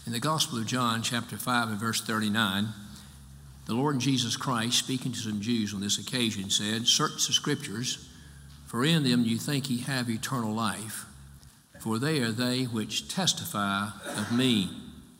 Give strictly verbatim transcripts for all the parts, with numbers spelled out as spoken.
In the Gospel of John, chapter five and verse thirty-nine, the Lord Jesus Christ, speaking to some Jews on this occasion, said, "Search the Scriptures, for in them you think ye have eternal life, for they are they which testify of me."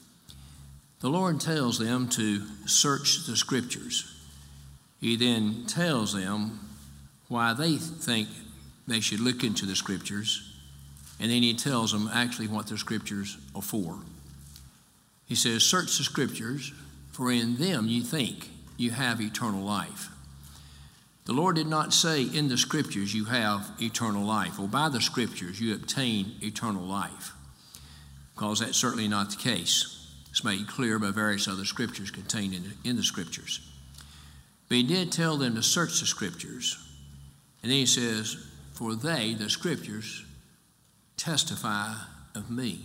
The Lord tells them to search the Scriptures. He then tells them why they think they should look into the Scriptures, and then he tells them actually what the Scriptures are for. He says, "Search the Scriptures, for in them you think you have eternal life." The Lord did not say in the Scriptures you have eternal life, or by the Scriptures you obtain eternal life, because that's certainly not the case. It's made clear by various other Scriptures contained in, in the Scriptures. But he did tell them to search the Scriptures. And then he says, "For they, the Scriptures, testify of me."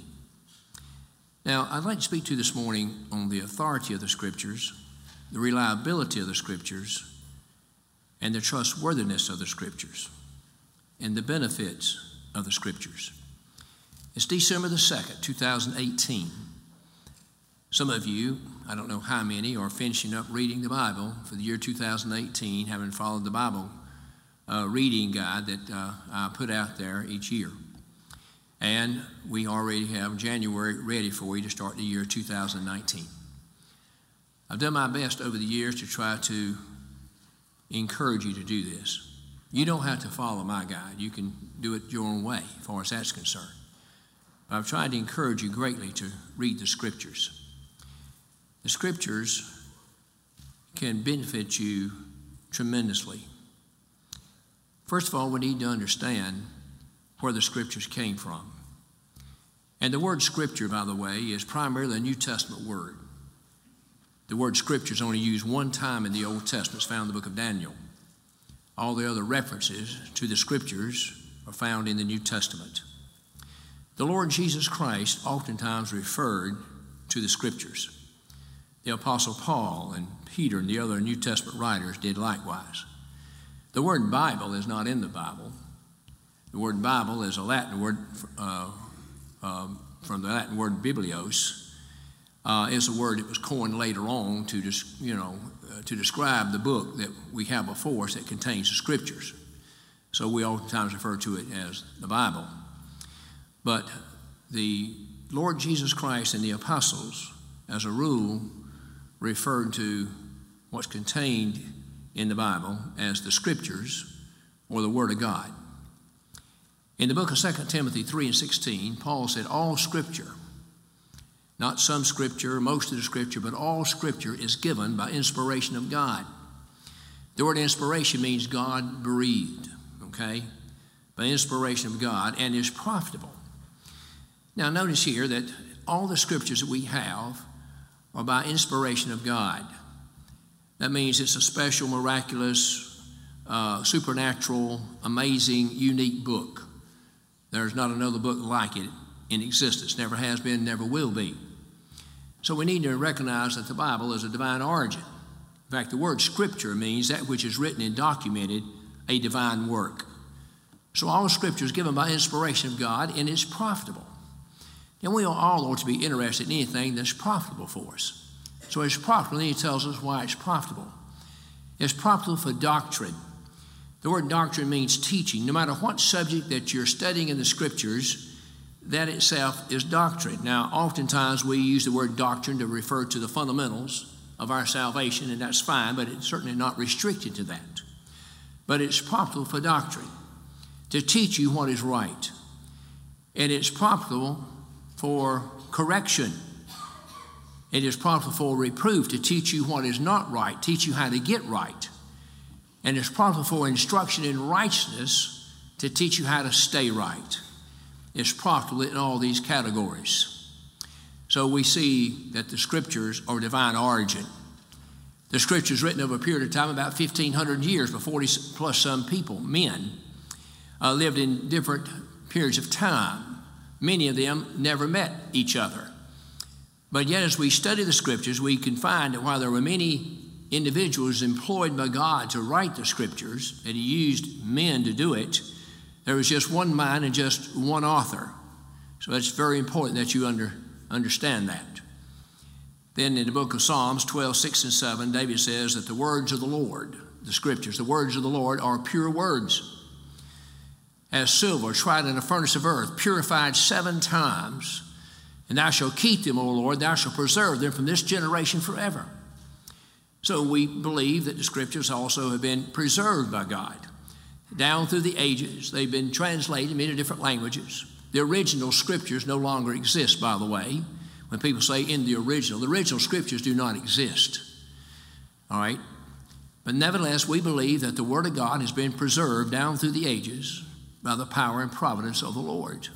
Now, I'd like to speak to you this morning on the authority of the Scriptures, the reliability of the Scriptures, and the trustworthiness of the Scriptures, and the benefits of the Scriptures. It's December the second, two thousand eighteen. Some of you, I don't know how many, are finishing up reading the Bible for the year two thousand eighteen, having followed the Bible uh, reading guide that uh, I put out there each year. And we already have January ready for you to start the year two thousand nineteen. I've done my best over the years to try to encourage you to do this. You don't have to follow my guide. You can do it your own way, as far as that's concerned. But I've tried to encourage you greatly to read the Scriptures. The Scriptures can benefit you tremendously. First of all, we need to understand where the Scriptures came from. And the word Scripture, by the way, is primarily a New Testament word. The word Scripture is only used one time in the Old Testament. It's found in the book of Daniel. All the other references to the Scriptures are found in the New Testament. The Lord Jesus Christ oftentimes referred to the Scriptures. The Apostle Paul and Peter and the other New Testament writers did likewise. The word Bible is not in the Bible. The word Bible is a Latin word uh, uh, from the Latin word biblios. Uh, it's a word that was coined later on to, des- you know, uh, to describe the book that we have before us that contains the Scriptures. So we oftentimes refer to it as the Bible. But the Lord Jesus Christ and the apostles, as a rule, referred to what's contained in the Bible as the Scriptures or the Word of God. In the book of Second Timothy three and sixteen, Paul said, all Scripture, not some Scripture, most of the Scripture, but all Scripture is given by inspiration of God. The word inspiration means God breathed, okay? By inspiration of God, and is profitable. Now notice here that all the Scriptures that we have are by inspiration of God. That means it's a special, miraculous, uh, supernatural, amazing, unique book. There's not another book like it in existence. Never has been, never will be. So we need to recognize that the Bible is a divine origin. In fact, the word Scripture means that which is written and documented, a divine work. So all Scripture is given by inspiration of God, and it's profitable. And we all ought to be interested in anything that's profitable for us. So it's profitable, and he tells us why it's profitable. It's profitable for doctrine. The word doctrine means teaching. No matter what subject that you're studying in the Scriptures, that itself is doctrine. Now, oftentimes we use the word doctrine to refer to the fundamentals of our salvation, and that's fine, but it's certainly not restricted to that. But it's profitable for doctrine, to teach you what is right. And it's profitable for correction. It is profitable for reproof, to teach you what is not right, teach you how to get right. And it's profitable for instruction in righteousness, to teach you how to stay right. It's profitable in all these categories. So we see that the Scriptures are divine origin. The Scriptures written over a period of time, about fifteen hundred years, but forty plus some people, men, uh, lived in different periods of time. Many of them never met each other. But yet as we study the Scriptures, we can find that while there were many individuals employed by God to write the Scriptures, and he used men to do it, there was just one mind and just one author. So it's very important that you under, understand that. Then in the book of Psalms twelve, six and seven, David says that the words of the Lord, the scriptures, the words of the Lord are pure words, as silver tried in a furnace of earth, purified seven times. And thou shalt keep them, O Lord, thou shalt preserve them from this generation forever. So we believe that the scriptures also have been preserved by God. Down through the ages, they've been translated in many different languages. The original scriptures no longer exist, by the way. When people say in the original, the original scriptures do not exist. All right? But nevertheless, we believe that the Word of God has been preserved down through the ages by the power and providence of the Lord.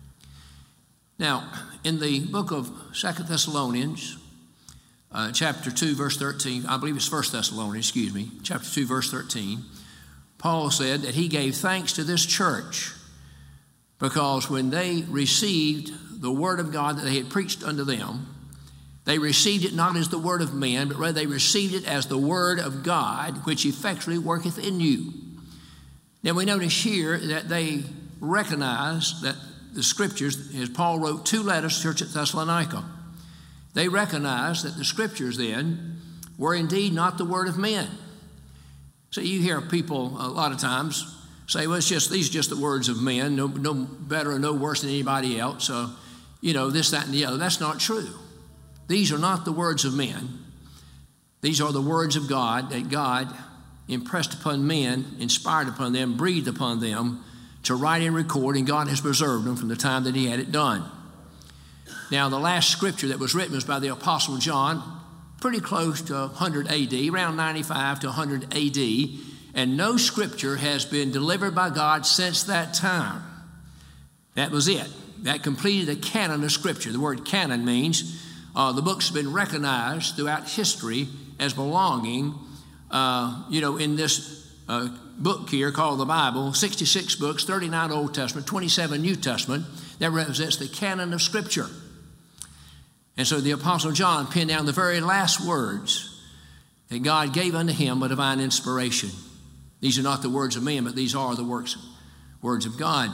Now, in the book of Second Thessalonians, uh, chapter two, verse thirteen, I believe it's First Thessalonians, excuse me, chapter two, verse thirteen, Paul said that he gave thanks to this church because when they received the word of God that they had preached unto them, they received it not as the word of men, but rather they received it as the word of God, which effectually worketh in you. Now we notice here that they recognize that the scriptures, as Paul wrote two letters to the church at Thessalonica, they recognized that the scriptures then were indeed not the word of men. So you hear people a lot of times say, well, it's just, these are just the words of men, no, no better or no worse than anybody else. So, you know, this, that, and the other. That's not true. These are not the words of men. These are the words of God that God impressed upon men, inspired upon them, breathed upon them to write and record, and God has preserved them from the time that he had it done. Now, the last scripture that was written was by the Apostle John, pretty close to one hundred A D, around ninety-five to one hundred A D, and no scripture has been delivered by God since that time. That was it. That completed a canon of scripture. The word canon means uh, the books have been recognized throughout history as belonging, uh, you know, in this uh, book here called the Bible, sixty-six books, thirty-nine Old Testament, twenty-seven New Testament, that represents the canon of scripture. And so the Apostle John penned down the very last words that God gave unto him by divine inspiration. These are not the words of men, but these are the works, words of God.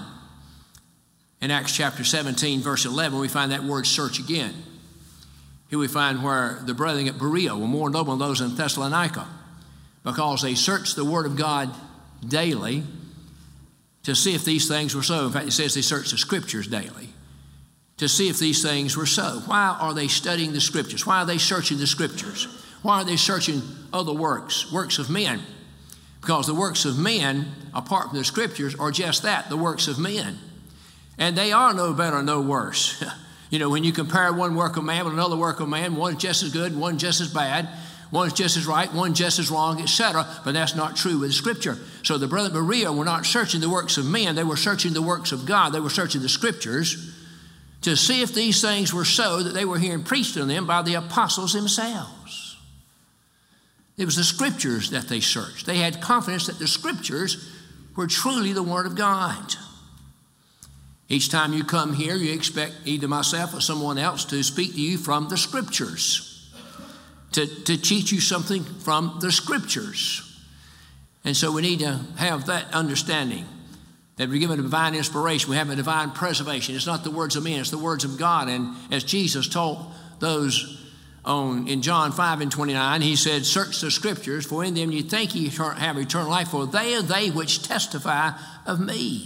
In Acts chapter seventeen, verse eleven, we find that word search again. Here we find where the brethren at Berea were more noble than those in Thessalonica because they searched the word of God daily to see if these things were so. In fact, it says they searched the scriptures daily to see if these things were so. Why are they studying the scriptures? Why are they searching the scriptures? Why are they searching other works, works of men? Because the works of men, apart from the scriptures, are just that, the works of men. And they are no better, no worse. You know, when you compare one work of man with another work of man, one's just as good, one's just as bad, one's just as right, one's just as wrong, et cetera. But that's not true with the scripture. So the brethren of Berea were not searching the works of men. They were searching the works of God. They were searching the scriptures to see if these things were so that they were hearing preached to them by the apostles themselves. It was the scriptures that they searched. They had confidence that the scriptures were truly the word of God. Each time you come here, you expect either myself or someone else to speak to you from the scriptures, to, to teach you something from the scriptures. And so we need to have that understanding that we're given a divine inspiration. We have a divine preservation. It's not the words of men, it's the words of God. And as Jesus told those on, in John five and twenty-nine, he said, search the scriptures, for in them you think you have eternal life, for they are they which testify of me.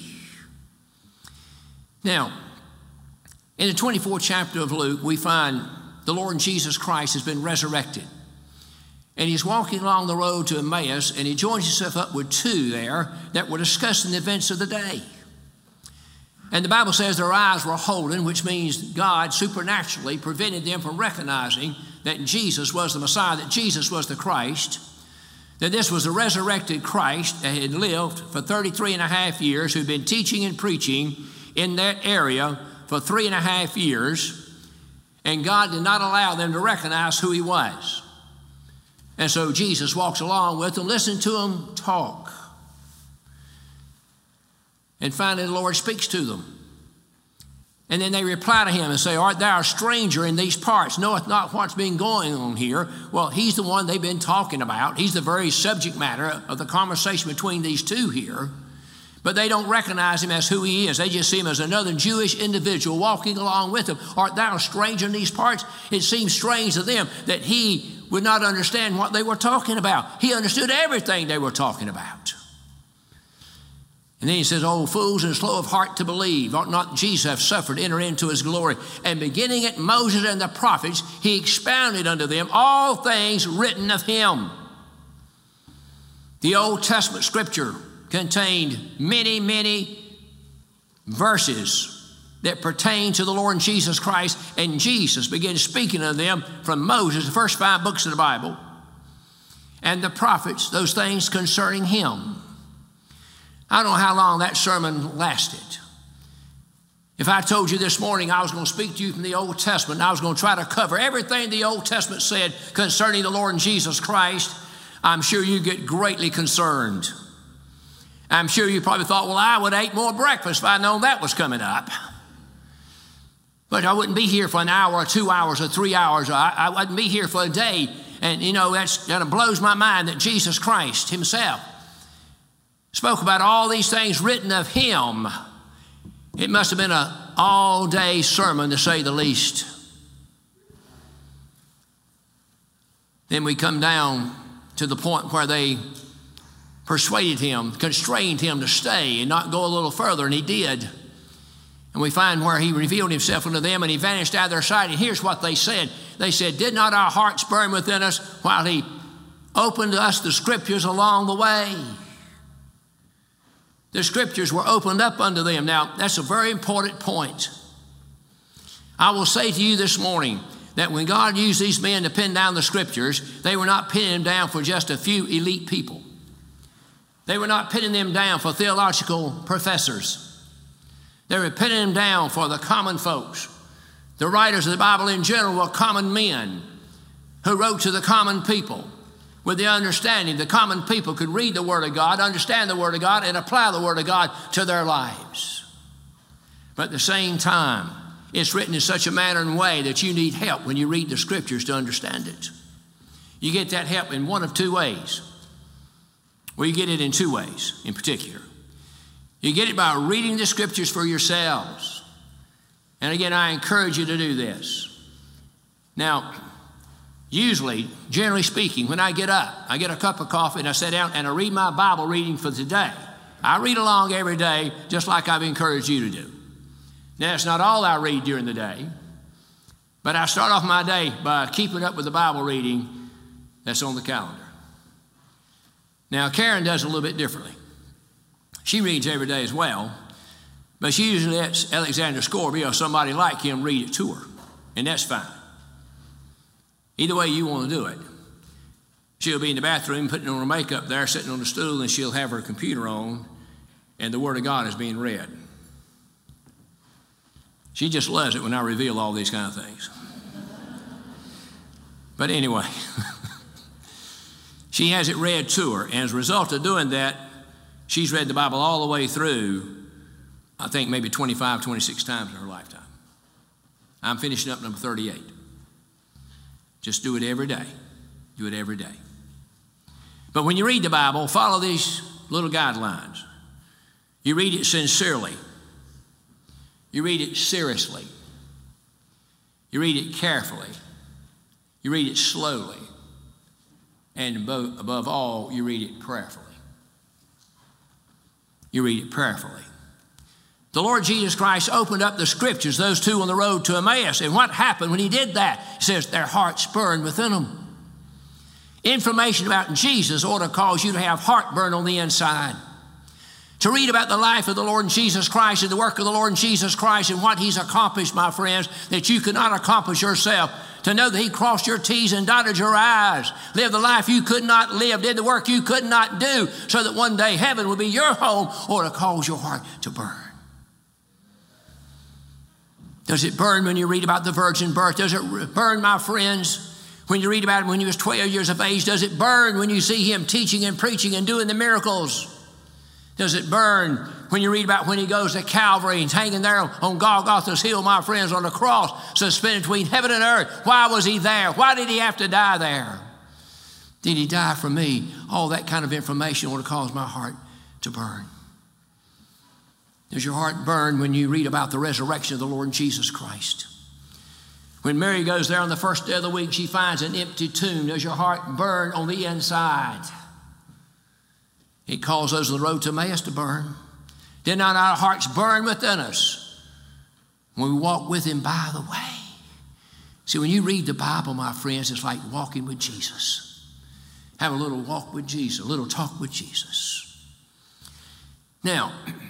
Now, in the twenty-fourth chapter of Luke, we find the Lord Jesus Christ has been resurrected. And he's walking along the road to Emmaus, and he joins himself up with two there that were discussing the events of the day. And the Bible says their eyes were holden, which means God supernaturally prevented them from recognizing that Jesus was the Messiah, that Jesus was the Christ, that this was the resurrected Christ that had lived for thirty-three and a half years, who'd been teaching and preaching in that area for three and a half years, and God did not allow them to recognize who he was. And so Jesus walks along with them, listen to them talk. And finally the Lord speaks to them. And then they reply to him and say, art thou a stranger in these parts, knoweth not what's been going on here? Well, he's the one they've been talking about. He's the very subject matter of the conversation between these two here. But they don't recognize him as who he is. They just see him as another Jewish individual walking along with them. Art thou a stranger in these parts? It seems strange to them that he would not understand what they were talking about. He understood everything they were talking about. And then he says, "Oh, fools and slow of heart to believe, ought not Jesus have suffered, enter into his glory? And beginning at Moses and the prophets, he expounded unto them all things written of him." The Old Testament scripture contained many, many verses that pertain to the Lord Jesus Christ, and Jesus began speaking of them from Moses, the first five books of the Bible, and the prophets, those things concerning him. I don't know how long that sermon lasted. If I told you this morning I was going to speak to you from the Old Testament, and I was going to try to cover everything the Old Testament said concerning the Lord Jesus Christ, I'm sure you get greatly concerned. I'm sure you probably thought, well, I would have ate more breakfast if I'd known that was coming up. But I wouldn't be here for an hour or two hours or three hours. I, I wouldn't be here for a day. And, you know, that's, that blows my mind that Jesus Christ himself spoke about all these things written of him. It must have been an all-day sermon, to say the least. Then we come down to the point where they persuaded him, constrained him to stay and not go a little further, and he did. And we find where he revealed himself unto them, and he vanished out of their sight. And here's what they said. They said, "Did not our hearts burn within us while he opened to us the scriptures along the way?" The scriptures were opened up unto them. Now, that's a very important point. I will say to you this morning that when God used these men to pin down the scriptures, they were not pinning them down for just a few elite people. They were not pinning them down for theological professors. They were pinning them down for the common folks. The writers of the Bible in general were common men who wrote to the common people with the understanding the common people could read the Word of God, understand the Word of God, and apply the Word of God to their lives. But at the same time, it's written in such a manner and way that you need help when you read the scriptures to understand it. You get that help in one of two ways. Well, you get it in two ways in particular. You get it by reading the scriptures for yourselves. And again, I encourage you to do this. Now, usually, generally speaking, when I get up, I get a cup of coffee and I sit down and I read my Bible reading for today. I read along every day, just like I've encouraged you to do. Now, it's not all I read during the day, but I start off my day by keeping up with the Bible reading that's on the calendar. Now, Karen does it a little bit differently. She reads every day as well, but she usually lets Alexander Scorby or somebody like him read it to her, and that's fine. Either way you want to do it. She'll be in the bathroom putting on her makeup there, sitting on the stool, and she'll have her computer on, and the Word of God is being read. She just loves it when I reveal all these kind of things. But anyway, she has it read to her, and as a result of doing that, she's read the Bible all the way through, I think maybe twenty-five, twenty-six times in her lifetime. I'm finishing up number thirty-eight. Just do it every day. Do it every day. But when you read the Bible, follow these little guidelines. You read it sincerely. You read it seriously. You read it carefully. You read it slowly. And above, above all, you read it prayerfully. You read it prayerfully. The Lord Jesus Christ opened up the scriptures, those two on the road to Emmaus. And what happened when he did that? He says their hearts burned within them. Information about Jesus ought to cause you to have heartburn on the inside. To read about the life of the Lord Jesus Christ and the work of the Lord Jesus Christ and what he's accomplished, my friends, that you could not accomplish yourself. To know that he crossed your T's and dotted your I's, lived the life you could not live, did the work you could not do, so that one day heaven will be your home, or to cause your heart to burn. Does it burn when you read about the virgin birth? Does it burn, my friends, when you read about him when he was twelve years of age? Does it burn when you see him teaching and preaching and doing the miracles? Does it burn when you read about when he goes to Calvary and hanging there on Golgotha's hill, my friends, on the cross, suspended between heaven and earth? Why was he there? Why did he have to die there? Did he die for me? All that kind of information ought to cause my heart to burn. Does your heart burn when you read about the resurrection of the Lord Jesus Christ? When Mary goes there on the first day of the week, she finds an empty tomb. Does your heart burn on the inside? It calls those on the road to Emmaus to burn. Did not our hearts burn within us when we walk with him by the way? See, when you read the Bible, my friends, it's like walking with Jesus. Have a little walk with Jesus, a little talk with Jesus. Now,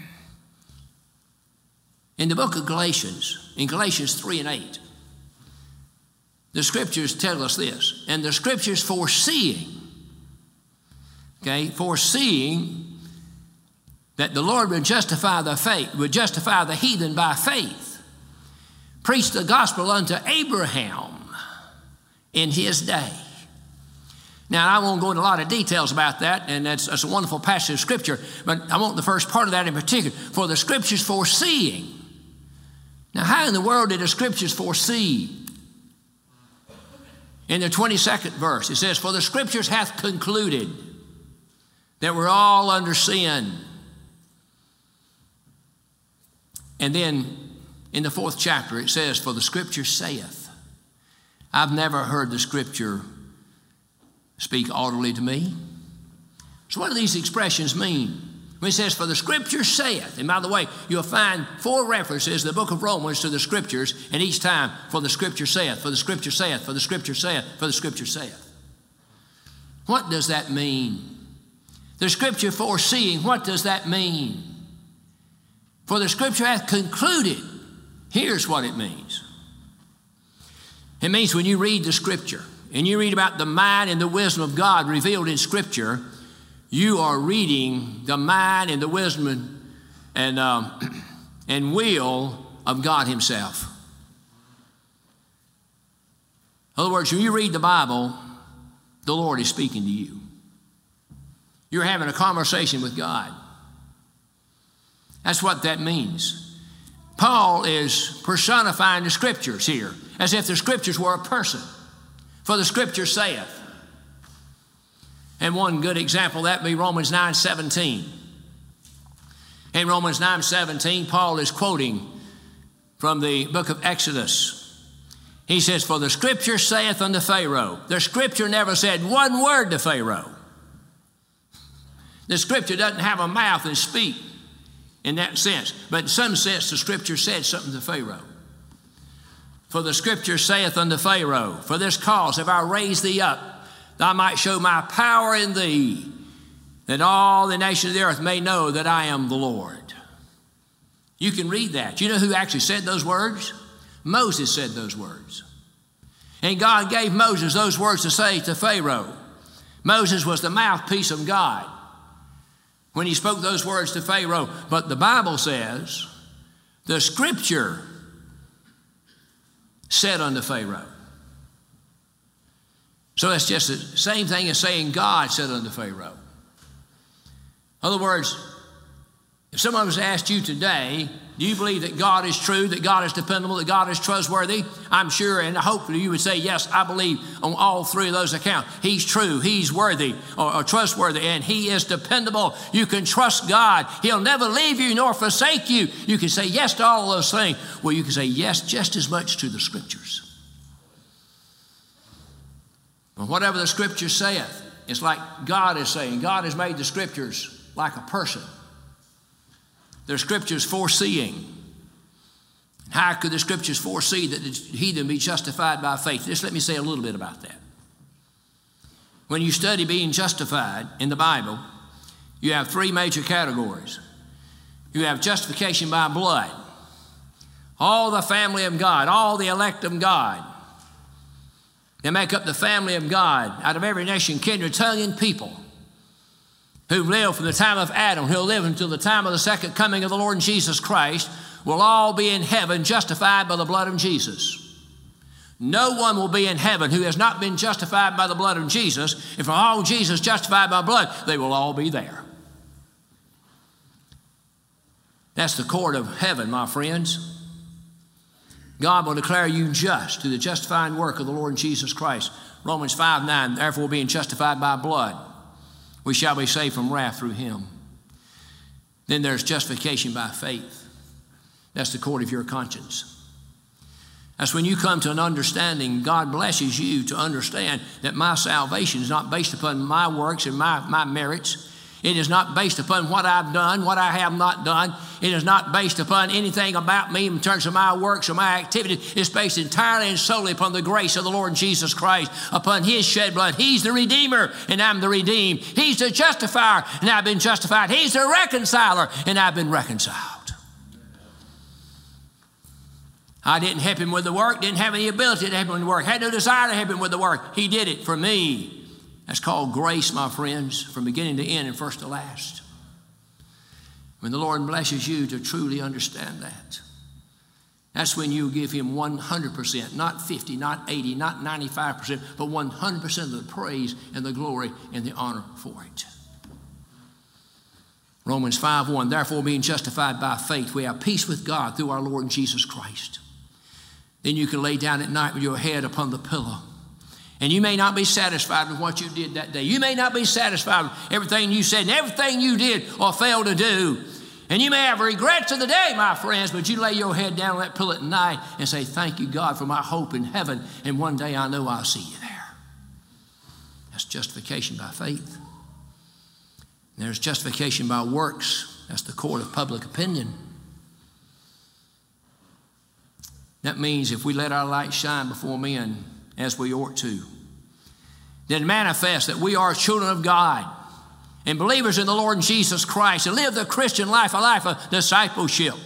in the book of Galatians, in Galatians three and eight, the scriptures tell us this, and the scriptures foreseeing, okay, foreseeing that the Lord would justify the faith, would justify the heathen by faith, preached the gospel unto Abraham in his day. Now, I won't go into a lot of details about that, and that's, that's a wonderful passage of scripture, but I want the first part of that in particular, for the scriptures foreseeing. Now, how in the world did the scriptures foresee? In the twenty-second verse, it says, for the scriptures hath concluded that we're all under sin. And then in the fourth chapter, it says, for the scripture saith. I've never heard the scripture speak audibly to me. So what do these expressions mean? When it says, for the scripture saith, and by the way, you'll find four references in the book of Romans to the scriptures, and each time, for the scripture saith, for the scripture saith, for the scripture saith, for the scripture saith. What does that mean? The scripture foreseeing, what does that mean? For the scripture hath concluded. Here's what it means. It means when you read the scripture, and you read about the mind and the wisdom of God revealed in scripture, you are reading the mind and the wisdom and, and, um, and will of God himself. In other words, when you read the Bible, the Lord is speaking to you. You're having a conversation with God. That's what that means. Paul is personifying the scriptures here, as if the scriptures were a person. For the scripture saith. And one good example of that would be Romans nine seventeen. In Romans nine seventeen, Paul is quoting from the book of Exodus. He says, for the scripture saith unto Pharaoh. The scripture never said one word to Pharaoh. The scripture doesn't have a mouth and speak in that sense. But in some sense, the scripture said something to Pharaoh. For the scripture saith unto Pharaoh, for this cause have I raised thee up, that I might show my power in thee, that all the nations of the earth may know that I am the Lord. You can read that. You know who actually said those words? Moses said those words. And God gave Moses those words to say to Pharaoh. Moses was the mouthpiece of God when he spoke those words to Pharaoh. But the Bible says, the scripture said unto Pharaoh. So that's just the same thing as saying God said unto Pharaoh. In other words, if someone was asked you today, do you believe that God is true, that God is dependable, that God is trustworthy? I'm sure and hopefully you would say, yes, I believe on all three of those accounts. He's true, he's worthy or, or trustworthy, and he is dependable. You can trust God. He'll never leave you nor forsake you. You can say yes to all of those things. Well, you can say yes just as much to the scriptures. Well, whatever the scripture saith, it's like God is saying. God has made the scriptures like a person. The scriptures foreseeing. How could the scriptures foresee that the heathen be justified by faith? Just let me say a little bit about that. When you study being justified in the Bible, you have three major categories. You have justification by blood. All the family of God, all the elect of God. They make up the family of God out of every nation, kindred, tongue, and people who lived from the time of Adam, who'll live until the time of the second coming of the Lord Jesus Christ, will all be in heaven justified by the blood of Jesus. No one will be in heaven who has not been justified by the blood of Jesus. If all Jesus justified by blood, they will all be there. That's the court of heaven, my friends. God will declare you just through the justifying work of the Lord Jesus Christ. Romans five nine, therefore being justified by blood, we shall be saved from wrath through him. Then there's justification by faith. That's the court of your conscience. That's when you come to an understanding. God blesses you to understand that my salvation is not based upon my works and my, my merits. It is not based upon what I've done, what I have not done. It is not based upon anything about me in terms of my works or my activity. It's based entirely and solely upon the grace of the Lord Jesus Christ, upon His shed blood. He's the Redeemer, and I'm the redeemed. He's the justifier, and I've been justified. He's the reconciler, and I've been reconciled. I didn't help Him with the work, didn't have any ability to help Him with the work, had no desire to help Him with the work. He did it for me. That's called grace, my friends, from beginning to end and first to last. When the Lord blesses you to truly understand that, that's when you give Him one hundred percent, not fifty, not eighty, not ninety-five percent, but one hundred percent of the praise and the glory and the honor for it. Romans five one, therefore being justified by faith, we have peace with God through our Lord Jesus Christ. Then you can lay down at night with your head upon the pillow. And you may not be satisfied with what you did that day. You may not be satisfied with everything you said and everything you did or failed to do. And you may have regrets of the day, my friends, but you lay your head down on that pillow at night and say, thank you, God, for my hope in heaven. And one day I know I'll see you there. That's justification by faith. And there's justification by works. That's the court of public opinion. That means if we let our light shine before men, as we ought to, then manifest that we are children of God and believers in the Lord Jesus Christ and live the Christian life, a life of discipleship.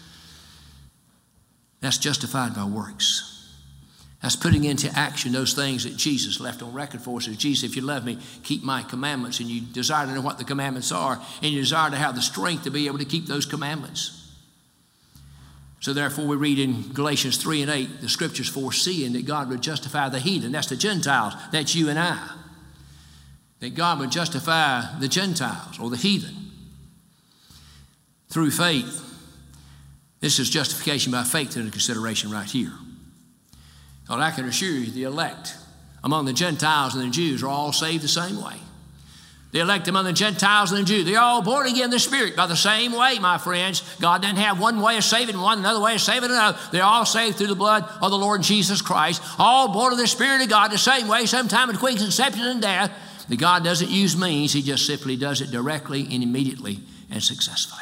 That's justified by works. That's putting into action those things that Jesus left on record for us. Says, Jesus, if you love me, keep my commandments. And you desire to know what the commandments are, and you desire to have the strength to be able to keep those commandments. So therefore we read in Galatians three and eight, the scriptures foreseeing that God would justify the heathen. That's the Gentiles. That's you and I. That God would justify the Gentiles or the heathen through faith. This is justification by faith under consideration right here. Well, I can assure you the elect among the Gentiles and the Jews are all saved the same way. The elect among the Gentiles and the Jews, they're all born again in the Spirit by the same way, my friends. God doesn't have one way of saving one, another way of saving another. They're all saved through the blood of the Lord Jesus Christ, all born of the Spirit of God the same way, sometime between conception and death. That God doesn't use means, He just simply does it directly and immediately and successfully.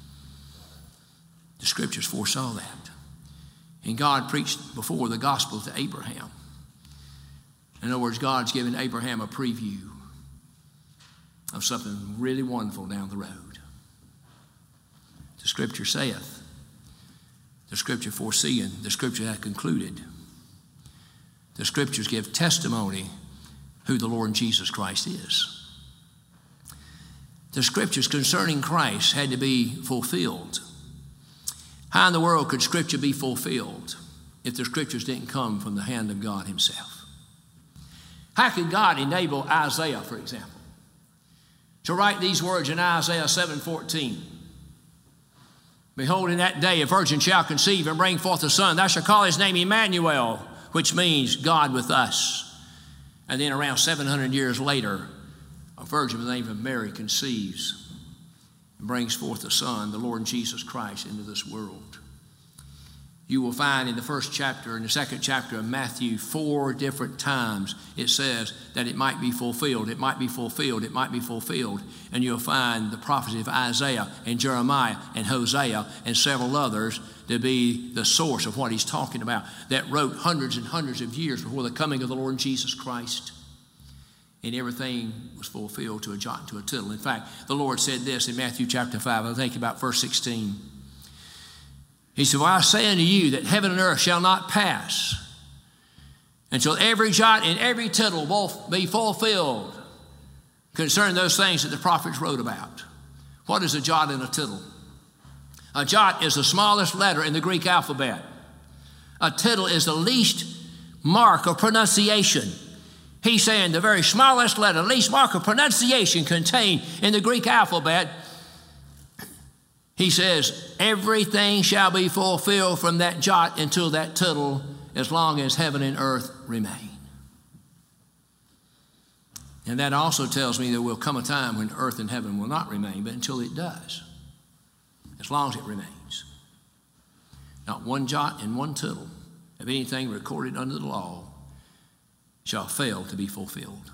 The Scriptures foresaw that. And God preached before the gospel to Abraham. In other words, God's given Abraham a preview of something really wonderful down the road. The Scripture saith, the Scripture foreseeing, the Scripture hath concluded. The Scriptures give testimony who the Lord Jesus Christ is. The Scriptures concerning Christ had to be fulfilled. How in the world could Scripture be fulfilled if the Scriptures didn't come from the hand of God Himself? How could God enable Isaiah, for example, to write these words in Isaiah seven fourteen? Behold, in that day a virgin shall conceive and bring forth a son. Thou shalt call his name Emmanuel, which means God with us. And then around seven hundred years later, a virgin by the name of Mary conceives and brings forth a son, the Lord Jesus Christ, into this world. You will find in the first chapter and the second chapter of Matthew, four different times it says that it might be fulfilled, it might be fulfilled, it might be fulfilled. And you'll find the prophecy of Isaiah and Jeremiah and Hosea and several others to be the source of what he's talking about, that wrote hundreds and hundreds of years before the coming of the Lord Jesus Christ. And everything was fulfilled to a jot and to a tittle. In fact, the Lord said this in Matthew chapter five. I think about verse sixteen. He said, well, I say unto you that heaven and earth shall not pass until every jot and every tittle will be fulfilled concerning those things that the prophets wrote about. What is a jot and a tittle? A jot is the smallest letter in the Greek alphabet. A tittle is the least mark of pronunciation. He's saying the very smallest letter, least mark of pronunciation contained in the Greek alphabet. He says, everything shall be fulfilled from that jot until that tittle, as long as heaven and earth remain. And that also tells me there will come a time when earth and heaven will not remain, but until it does. as long as it remains. Not one jot and one tittle of anything recorded under the law shall fail to be fulfilled.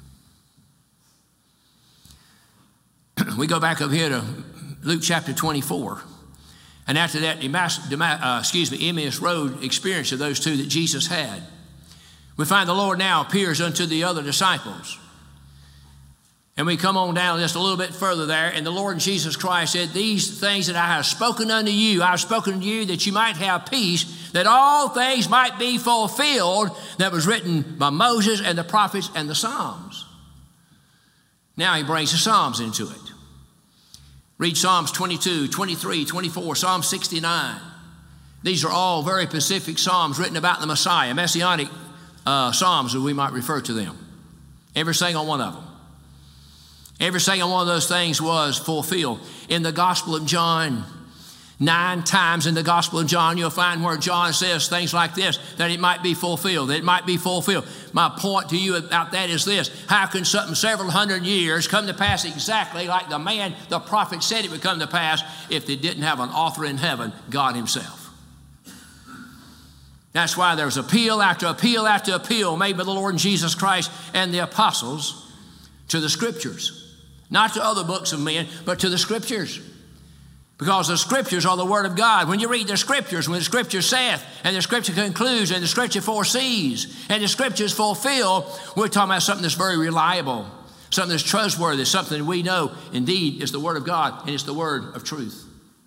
We go back up here to Luke chapter twenty-four. And after that, uh, excuse me, Emmaus Road experience of those two that Jesus had, we find the Lord now appears unto the other disciples. And we come on down just a little bit further there, and the Lord Jesus Christ said, these things that I have spoken unto you, I have spoken unto you that you might have peace, that all things might be fulfilled that was written by Moses and the prophets and the Psalms. Now he brings the Psalms into it. Read Psalms twenty-two, twenty-three, twenty-four, Psalm sixty-nine. These are all very specific Psalms written about the Messiah, messianic uh, Psalms, as we might refer to them. Every single one of them. Every single one of those things was fulfilled. In the Gospel of John, nine times in the Gospel of John, you'll find where John says things like this, that it might be fulfilled, that it might be fulfilled. My point to you about that is this: how can something several hundred years come to pass exactly like the man, the prophet said it would come to pass if they didn't have an author in heaven, God himself? That's why there's appeal after appeal after appeal made by the Lord Jesus Christ and the apostles to the Scriptures. Not to other books of men, but to the Scriptures. Because the Scriptures are the Word of God. When you read the Scriptures, when the Scripture saith, and the Scripture concludes, and the Scripture foresees, and the Scriptures fulfill, we're talking about something that's very reliable, something that's trustworthy, something that we know indeed is the Word of God, and it's the Word of truth.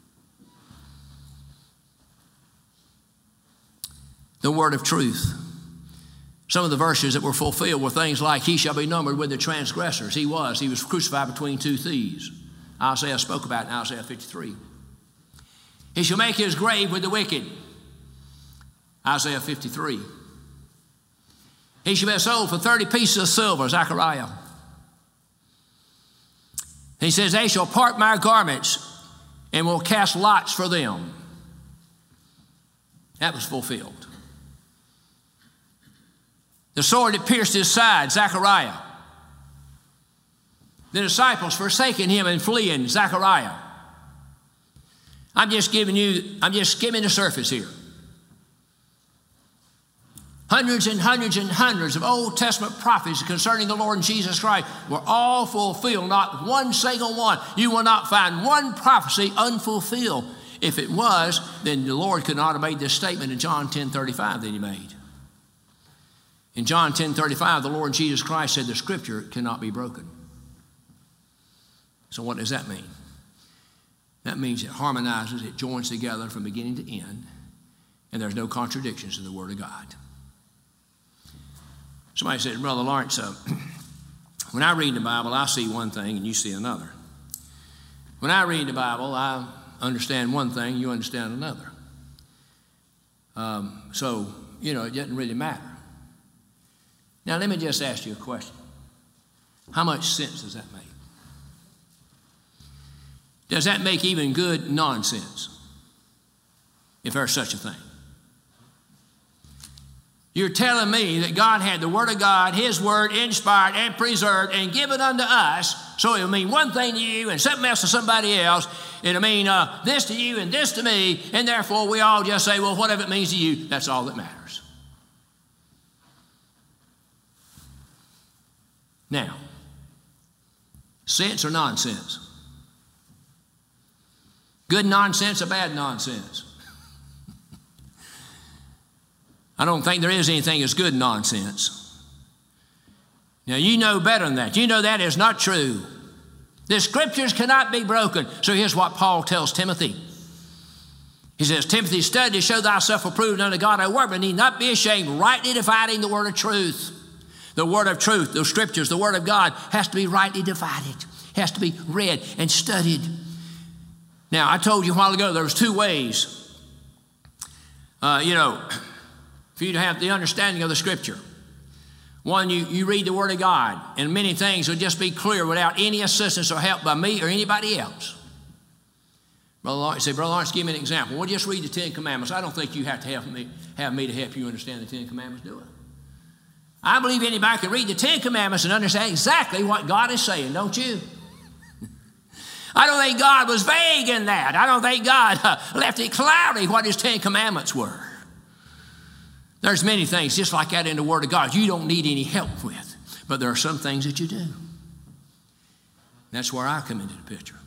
The Word of truth. Some of the verses that were fulfilled were things like, he shall be numbered with the transgressors. He was. He was crucified between two thieves. Isaiah spoke about it in Isaiah fifty-three. He shall make his grave with the wicked. Isaiah fifty-three. He shall be sold for thirty pieces of silver. Zechariah. He says, they shall part my garments and will cast lots for them. That was fulfilled. The sword that pierced his side, Zechariah. The disciples forsaking him and fleeing, Zechariah. I'm just giving you, I'm just skimming the surface here. Hundreds and hundreds and hundreds of Old Testament prophets concerning the Lord Jesus Christ were all fulfilled, not one single one. You will not find one prophecy unfulfilled. If it was, then the Lord could not have made this statement in John ten thirty-five that he made. In John ten thirty-five, the Lord Jesus Christ said the Scripture cannot be broken. So what does that mean? That means it harmonizes, it joins together from beginning to end, and there's no contradictions in the Word of God. Somebody said, Brother Lawrence, uh, when I read the Bible, I see one thing and you see another. When I read the Bible, I understand one thing, you understand another. Um, so, you know, it doesn't really matter. Now, let me just ask you a question. How much sense does that make? Does that make even good nonsense, if there's such a thing? You're telling me that God had the Word of God, His Word, inspired and preserved and given unto us, so it'll mean one thing to you and something else to somebody else. It'll mean uh, this to you and this to me, and therefore we all just say, well, whatever it means to you, that's all that matters. Now, sense or nonsense? Good nonsense or bad nonsense? I don't think there is anything as good nonsense. Now, you know better than that. You know that is not true. The Scriptures cannot be broken. So here's what Paul tells Timothy. He says, Timothy, study to show thyself approved unto God, a workman, need not be ashamed, rightly dividing the word of truth. The word of truth, the Scriptures, the Word of God has to be rightly divided. Has to be read and studied. Now, I told you a while ago there was two ways, uh, you know, for you to have the understanding of the Scripture. One, you, you read the Word of God, and many things will just be clear without any assistance or help by me or anybody else. Brother Lawrence, say, Brother Lawrence, give me an example. Well, just read the Ten Commandments. I don't think you have to help me, have me to help you understand the Ten Commandments, do it. I believe anybody can read the Ten Commandments and understand exactly what God is saying, don't you? I don't think God was vague in that. I don't think God uh, left it cloudy what his Ten Commandments were. There's many things just like that in the Word of God you don't need any help with. But there are some things that you do. That's where I come into the picture.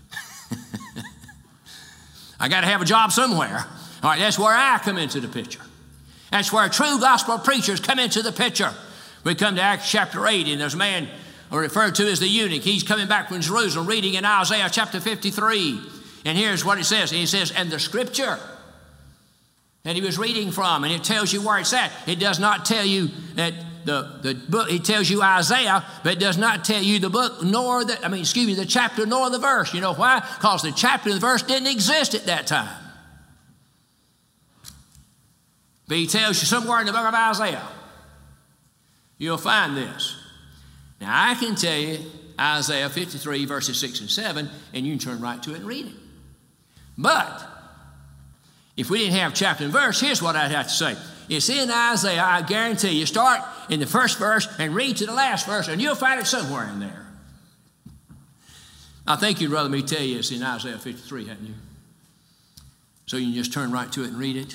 I got to have a job somewhere. All right, that's where I come into the picture. That's where true gospel preachers come into the picture. We come to Acts chapter eight, and there's a man referred to as the eunuch. He's coming back from Jerusalem reading in Isaiah chapter fifty-three. And here's what it says. He says, and the scripture that he was reading from, and it tells you where it's at. It does not tell you that the, the book, it tells you Isaiah, but it does not tell you the book, nor the, I mean, excuse me, the chapter nor the verse. You know why? Because the chapter and the verse didn't exist at that time. But he tells you somewhere in the book of Isaiah, you'll find this. Now, I can tell you Isaiah fifty-three, verses six and seven, and you can turn right to it and read it. But if we didn't have chapter and verse, here's what I'd have to say. It's in Isaiah, I guarantee you. Start in the first verse and read to the last verse, and you'll find it somewhere in there. I think you'd rather me tell you it's in Isaiah fifty-three, hadn't you? So you can just turn right to it and read it.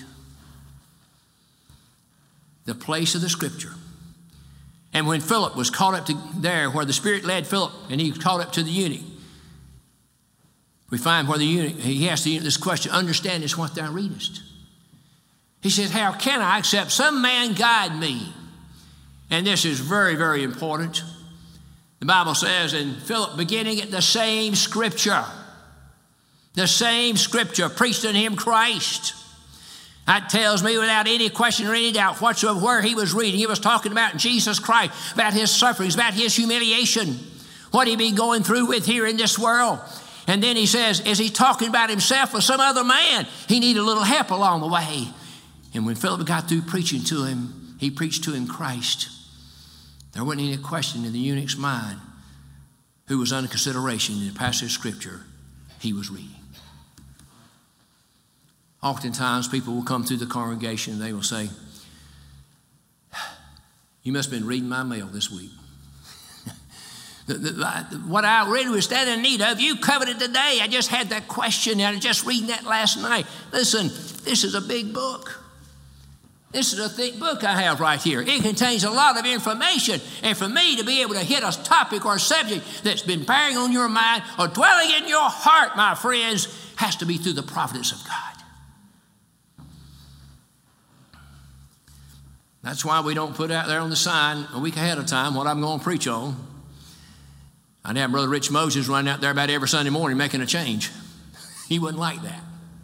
The place of the scripture. And when Philip was caught up to there where the Spirit led Philip, and he was caught up to the eunuch, we find where the eunuch, he asked the eunuch this question, understand this what thou readest. He said, how can I except some man guide me? And this is very, very important. The Bible says, and Philip beginning at the same scripture, the same scripture preached unto him Christ. That tells me without any question or any doubt whatsoever where he was reading. He was talking about Jesus Christ, about his sufferings, about his humiliation, what he'd been going through with here in this world. And then he says, is he talking about himself or some other man? He needed a little help along the way. And when Philip got through preaching to him, he preached to him Christ. There wasn't any question in the eunuch's mind who was under consideration in the passage of scripture he was reading. Oftentimes, people will come through the congregation and they will say, you must have been reading my mail this week. the, the, what I really was standing in need of, you covered it today. I just had that question and I was just reading that last night. Listen, this is a big book. This is a thick book I have right here. It contains a lot of information. And for me to be able to hit a topic or a subject that's been bearing on your mind or dwelling in your heart, my friends, has to be through the providence of God. That's why we don't put out there on the sign a week ahead of time what I'm going to preach on. I'd have Brother Rich Moses running out there about every Sunday morning making a change. He wouldn't like that.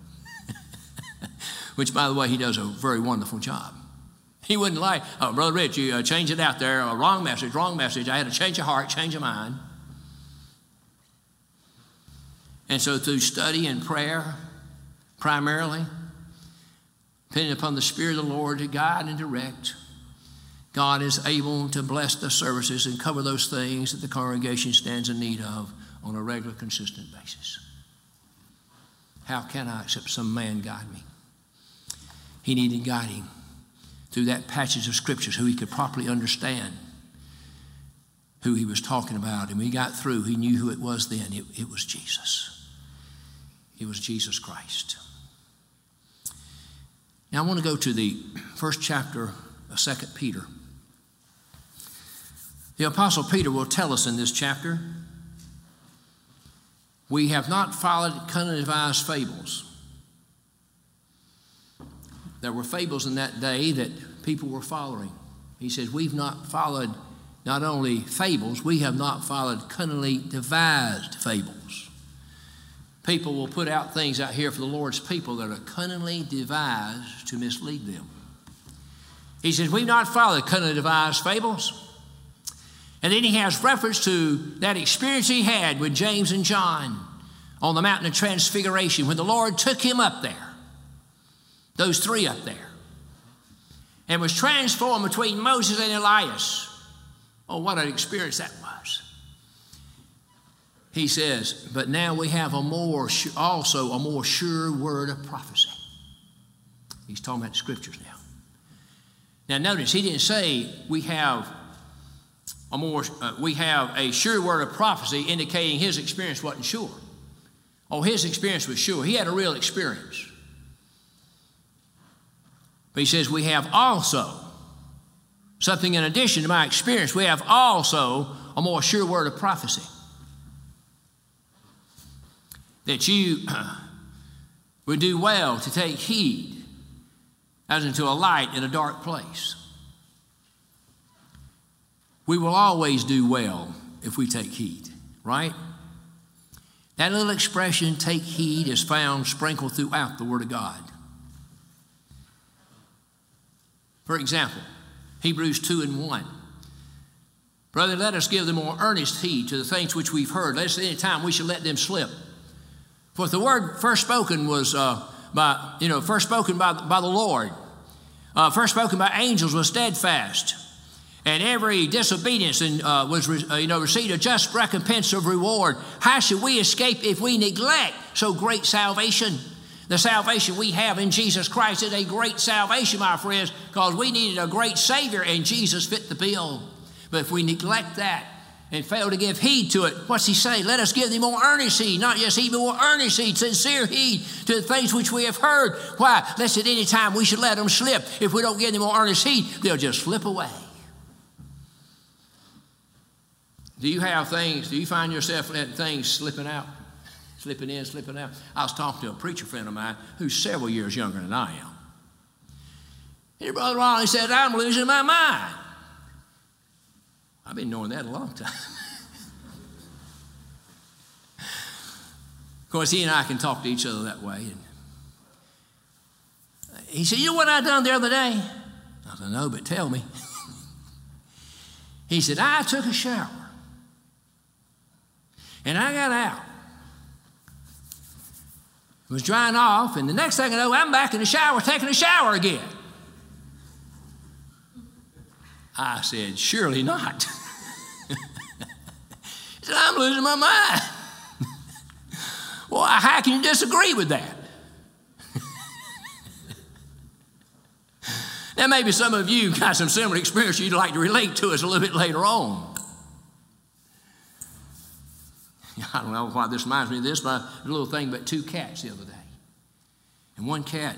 Which, by the way, he does a very wonderful job. He wouldn't like, oh, Brother Rich, you uh, change it out there, a wrong message, wrong message. I had to change of heart, change of mind. And so through study and prayer, primarily, depending upon the Spirit of the Lord to guide and direct, God is able to bless the services and cover those things that the congregation stands in need of on a regular, consistent basis. How can I except some man guide me? He needed guiding through that passage of scriptures who he could properly understand who he was talking about. And when he got through, he knew who it was then. It, it was Jesus. It was Jesus Christ. Now I want to go to the first chapter of Second Peter. The Apostle Peter will tell us in this chapter, we have not followed cunningly devised fables. There were fables in that day that people were following. He says, we've not followed not only fables, we have not followed cunningly devised fables. People will put out things out here for the Lord's people that are cunningly devised to mislead them. He says, we've not followed cunningly devised fables. And then he has reference to that experience he had with James and John on the mountain of transfiguration when the Lord took him up there. Those three up there. And was transformed between Moses and Elias. Oh, what an experience that was. He says, but now we have a more, also a more sure word of prophecy. He's talking about the scriptures now. Now notice, he didn't say we have a more, uh, we have a sure word of prophecy indicating his experience wasn't sure. Oh, his experience was sure. He had a real experience. But he says, we have also something in addition to my experience. We have also a more sure word of prophecy. That you would do well to take heed as unto a light in a dark place. We will always do well if we take heed, right? That little expression, take heed, is found sprinkled throughout the Word of God. For example, Hebrews two and one. Brother, let us give the more earnest heed to the things which we've heard. Lest at any time we should let them slip. For if the word first spoken was uh, by, you know, first spoken by, by the Lord, uh, first spoken by angels was steadfast, and every disobedience and, uh, was, uh, you know, received a just recompense of reward. How should we escape if we neglect so great salvation? The salvation we have in Jesus Christ is a great salvation, my friends, because we needed a great Savior, and Jesus fit the bill. But if we neglect that and fail to give heed to it, what's he say? Let us give them more earnest heed, not just heed, but more earnest heed, sincere heed to the things which we have heard. Why? Lest at any time we should let them slip. If we don't give them more earnest heed, they'll just slip away. Do you have things, do you find yourself letting things slipping out? Slipping in, slipping out. I was talking to a preacher friend of mine who's several years younger than I am. And Brother Ronnie said, I'm losing my mind. I've been knowing that a long time. Of course, he and I can talk to each other that way. And he said, you know what I done the other day? I said, no, but tell me. He said, I took a shower. And I got out. It was drying off, and the next thing I know, I'm back in the shower taking a shower again. I said, surely not. He said, I'm losing my mind. Well, how can you disagree with that? Now, maybe some of you got some similar experience you'd like to relate to us a little bit later on. I don't know why this reminds me of this, but a little thing about two cats the other day. And one cat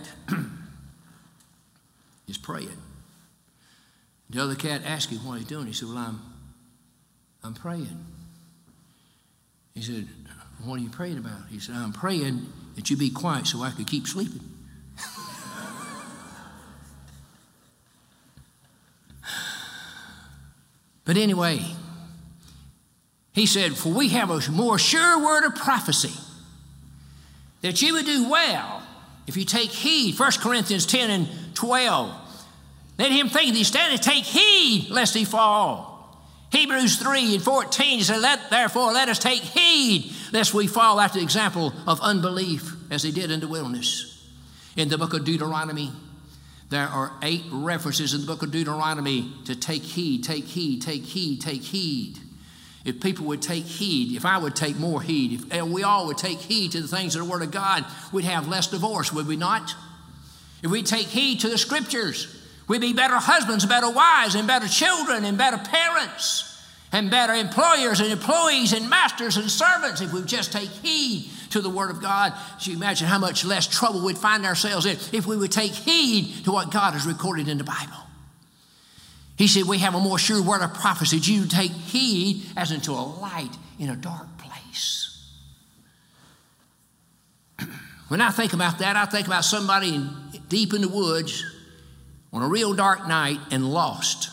is praying. The other cat asked him what he's doing. He said, well, I'm, I'm praying. He said, what are you praying about? He said, I'm praying that you be quiet so I could keep sleeping. But anyway, he said, for we have a more sure word of prophecy that you would do well if you take heed. First Corinthians ten and twelve. Let him think that he standeth, take heed lest he fall. Hebrews three and fourteen, he said, let, therefore let us take heed lest we fall after the example of unbelief as they did in the wilderness. In the book of Deuteronomy, there are eight references in the book of Deuteronomy to take heed, take heed, take heed, take heed. If people would take heed, if I would take more heed, if we all would take heed to the things of the Word of God, we'd have less divorce, would we not? If we take heed to the Scriptures, we'd be better husbands, and better wives, and better children, and better parents, and better employers, and employees, and masters, and servants, if we just take heed to the Word of God. So you imagine how much less trouble we'd find ourselves in if we would take heed to what God has recorded in the Bible. He said, we have a more sure word of prophecy. You take heed as unto a light in a dark place. When I think about that, I think about somebody in, deep in the woods on a real dark night and lost.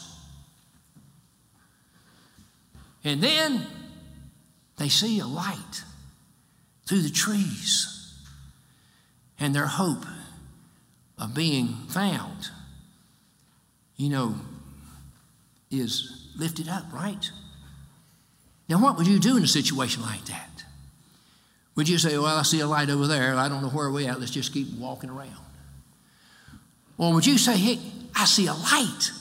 And then they see a light through the trees, and their hope of being found, you know, is lifted up, right? Now, what would you do in a situation like that? Would you say, well, I see a light over there. I don't know where we're at. Let's just keep walking around. Or would you say, hey, I see a light.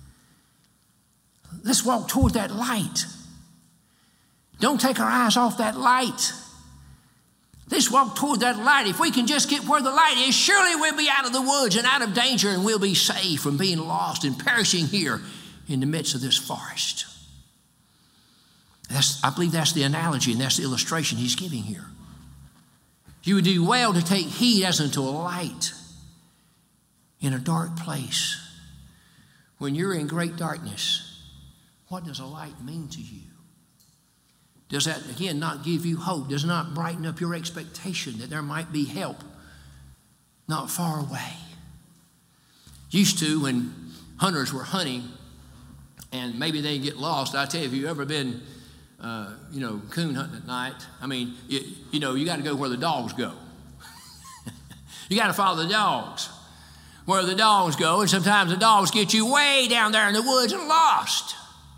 Let's walk toward that light. Don't take our eyes off that light. Let's walk toward that light. If we can just get where the light is, surely we'll be out of the woods and out of danger, and we'll be safe from being lost and perishing here in the midst of this forest. That's, I believe that's the analogy and that's the illustration he's giving here. You would do well to take heed as unto a light in a dark place. When you're in great darkness, what does a light mean to you? Does that, again, not give you hope? Does it not brighten up your expectation that there might be help not far away? Used to, when hunters were hunting, and maybe they get lost. I tell you, if you've ever been, uh, you know, coon hunting at night, I mean, you, you know, you got to go where the dogs go. You got to follow the dogs where the dogs go, and sometimes the dogs get you way down there in the woods and lost.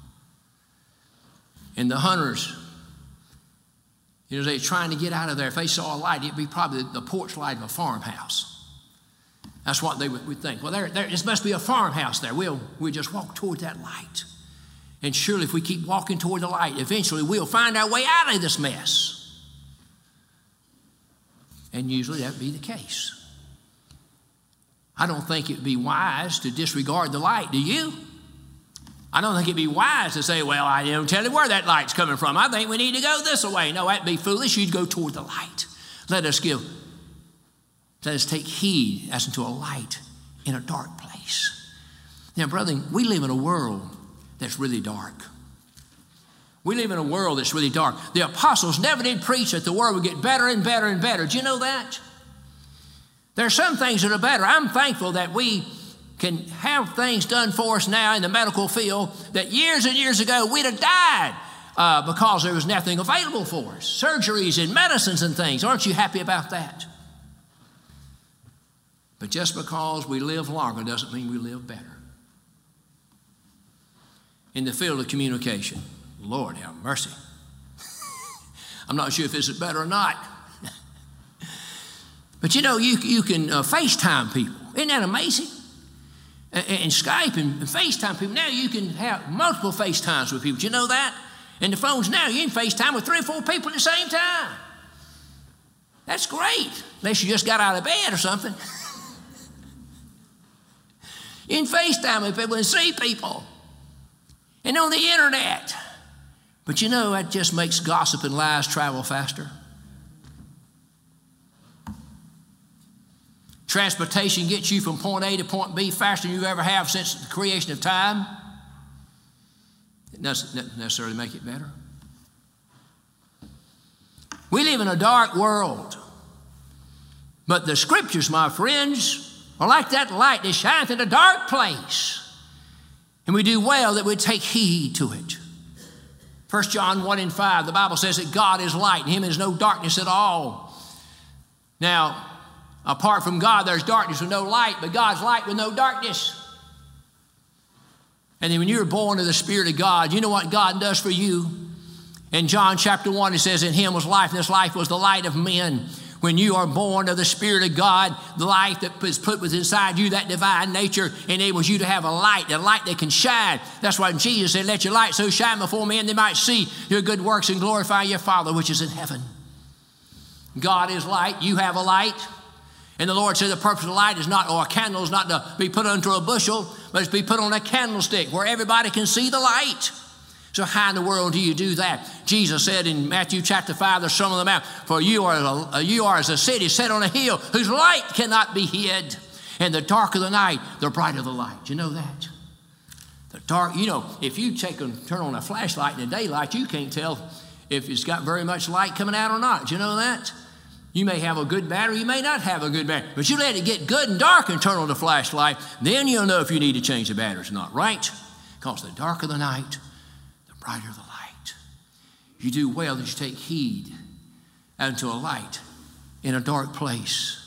And the hunters, you know, they're trying to get out of there. If they saw a light, it'd be probably the porch light of a farmhouse. That's what they would, would think. Well, there, there, this must be a farmhouse there. We'll, we'll just walk toward that light. And surely if we keep walking toward the light, eventually we'll find our way out of this mess. And usually that would be the case. I don't think it would be wise to disregard the light, do you? I don't think it'd be wise to say, well, I didn't tell you where that light's coming from. I think we need to go this way. No, that'd be foolish. You'd go toward the light. Let us give Let us take heed as unto a light in a dark place. Now, brethren, we live in a world that's really dark. We live in a world that's really dark. The apostles never did preach that the world would get better and better and better. Do you know that? There are some things that are better. I'm thankful that we can have things done for us now in the medical field that years and years ago we'd have died uh, because there was nothing available for us. Surgeries and medicines and things. Aren't you happy about that? But just because we live longer doesn't mean we live better. In the field of communication, Lord have mercy. I'm not sure if this is better or not. But you know, you, you can uh, FaceTime people. Isn't that amazing? And, and Skype and, and FaceTime people. Now you can have multiple FaceTimes with people. Do you know that? And the phones now, you can FaceTime with three or four people at the same time. That's great, unless you just got out of bed or something. You can FaceTime with people and see people. And on the internet. But you know, that just makes gossip and lies travel faster. Transportation gets you from point A to point B faster than you ever have since the creation of time. It doesn't necessarily make it better. We live in a dark world. But the scriptures, my friends, are like that light that shines in a dark place. And we do well that we take heed to it. First John one and five, the Bible says that God is light, and in him is no darkness at all. Now, apart from God, there's darkness with no light, but God's light with no darkness. And then when you're born of the Spirit of God, you know what God does for you? In John chapter one, it says, in him was life, and this life was the light of men. When you are born of the Spirit of God, the life that is put within inside you, that divine nature, enables you to have a light, a light that can shine. That's why Jesus said, let your light so shine before men they might see your good works and glorify your Father which is in heaven. God is light. You have a light. And the Lord said the purpose of the light is not, or a candle is not to be put under a bushel, but it's to be put on a candlestick where everybody can see the light. So how in the world do you do that? Jesus said in Matthew chapter five, the Sermon on the Mount, for you are, a, you are as a city set on a hill whose light cannot be hid. And the darker the night, the brighter the light. Do you know that? The dark, you know, if you take and turn on a flashlight in the daylight, you can't tell if it's got very much light coming out or not. Do you know that? You may have a good battery, you may not have a good battery, but you let it get good and dark and turn on the flashlight, then you'll know if you need to change the batteries or not, right? Because the darker the night, the brighter the light. You do well that you take heed unto a light in a dark place.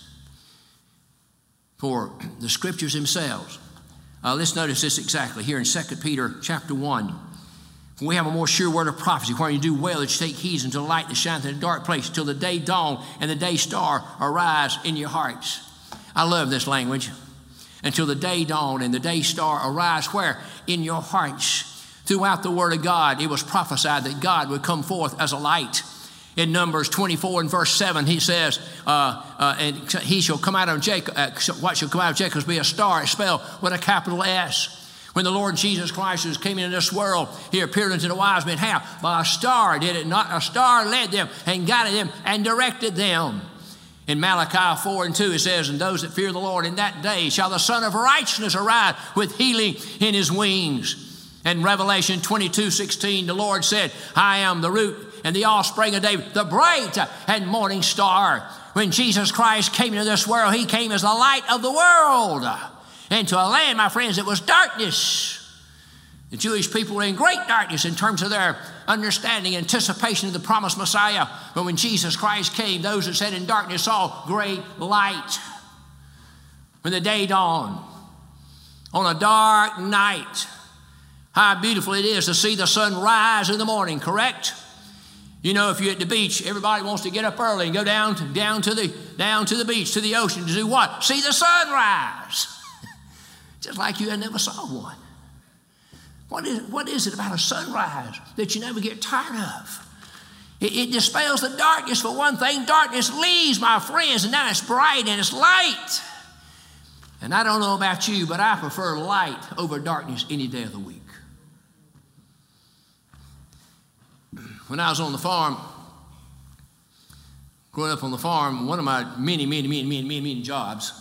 For the scriptures themselves, uh, let's notice this exactly here in Second Peter chapter one. We have a more sure word of prophecy, where you do well that you take heed until the light that shines in a dark place, till the day dawn and the day star arise in your hearts. I love this language. Until the day dawn and the day star arise where? In your hearts. Throughout the word of God, it was prophesied that God would come forth as a light. In Numbers twenty-four and verse seven, he says, uh, uh, and he shall come out of Jacob, uh, what shall come out of Jacob be a star, spelled with a capital S. When the Lord Jesus Christ was came into this world, he appeared unto the wise men. How? By a star, did it not? A star led them and guided them and directed them. In Malachi four and two, it says, and those that fear the Lord in that day shall the Son of Righteousness arise with healing in his wings. And Revelation twenty-two sixteen, the Lord said, I am the root and the offspring of David, the bright and morning star. When Jesus Christ came into this world, he came as the light of the world. Into a land, my friends, it was darkness. The Jewish people were in great darkness in terms of their understanding, anticipation of the promised Messiah. But when Jesus Christ came, those that sat in darkness saw great light. When the day dawned, on a dark night, how beautiful it is to see the sun rise in the morning, correct? You know, if you're at the beach, everybody wants to get up early and go down to, down to the down to the beach, to the ocean, to do what? See the sunrise. Just like you never saw one. What is, what is it about a sunrise that you never get tired of? It, it dispels the darkness for one thing. Darkness leaves, my friends, and now it's bright and it's light. And I don't know about you, but I prefer light over darkness any day of the week. When I was on the farm, growing up on the farm, one of my many, many, many, many, many, many jobs,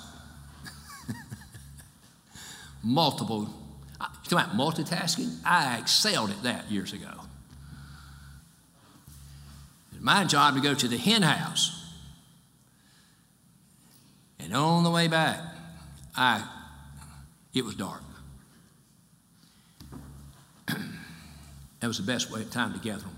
multiple, you talking about multitasking? I excelled at that years ago. It's my job to go to the hen house, and on the way back, I, it was dark. That was the best way time to gather them.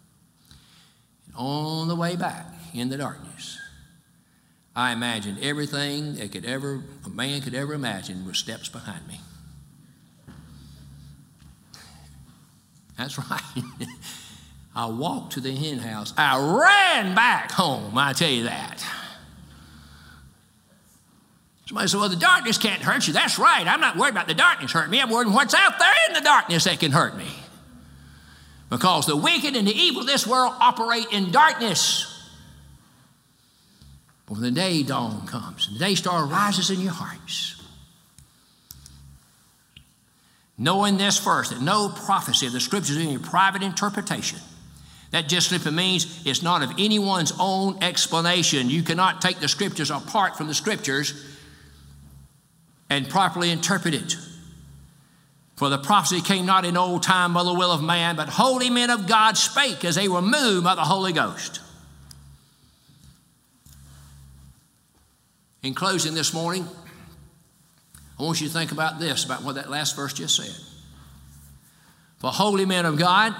On the way back in the darkness, I imagined everything that could ever, a man could ever imagine were steps behind me. That's right. I walked to the hen house. I ran back home, I tell you that. Somebody said, well, the darkness can't hurt you. That's right. I'm not worried about the darkness hurting me. I'm worried about what's out there in the darkness that can hurt me. Because the wicked and the evil of this world operate in darkness. But when the day dawn comes, and the day star rises in your hearts, knowing this first, that no prophecy of the Scriptures is any private interpretation. That just simply means it's not of anyone's own explanation. You cannot take the Scriptures apart from the Scriptures and properly interpret it. For the prophecy came not in old time by the will of man, but holy men of God spake as they were moved by the Holy Ghost. In closing this morning, I want you to think about this, about what that last verse just said. For holy men of God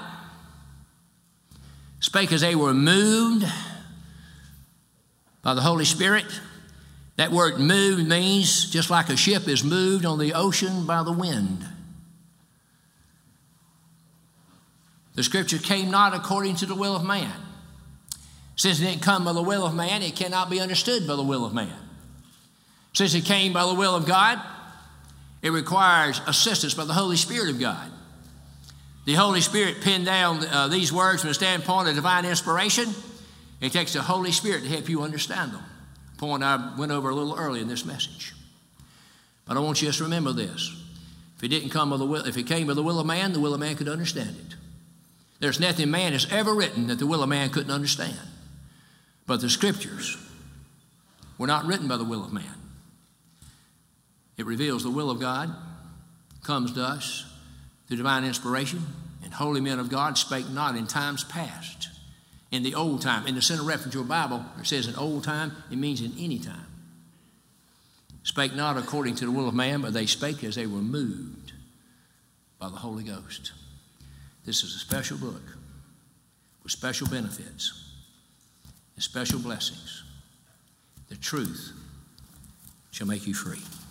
spake as they were moved by the Holy Spirit. That word moved means just like a ship is moved on the ocean by the wind. The Scripture came not according to the will of man. Since it didn't come by the will of man, it cannot be understood by the will of man. Since it came by the will of God, it requires assistance by the Holy Spirit of God. The Holy Spirit penned down uh, these words from the standpoint of divine inspiration. It takes the Holy Spirit to help you understand them. A point I went over a little early in this message. But I want you to just remember this. If it didn't come by the will, if it came by the will of man, the will of man could understand it. There's nothing man has ever written that the will of man couldn't understand. But the Scriptures were not written by the will of man. It reveals the will of God, comes to us through divine inspiration, and holy men of God spake not in times past. In the old time, in the center reference of your Bible, it says in old time, it means in any time. Spake not according to the will of man, but they spake as they were moved by the Holy Ghost. This is a special book with special benefits and special blessings. The truth shall make you free.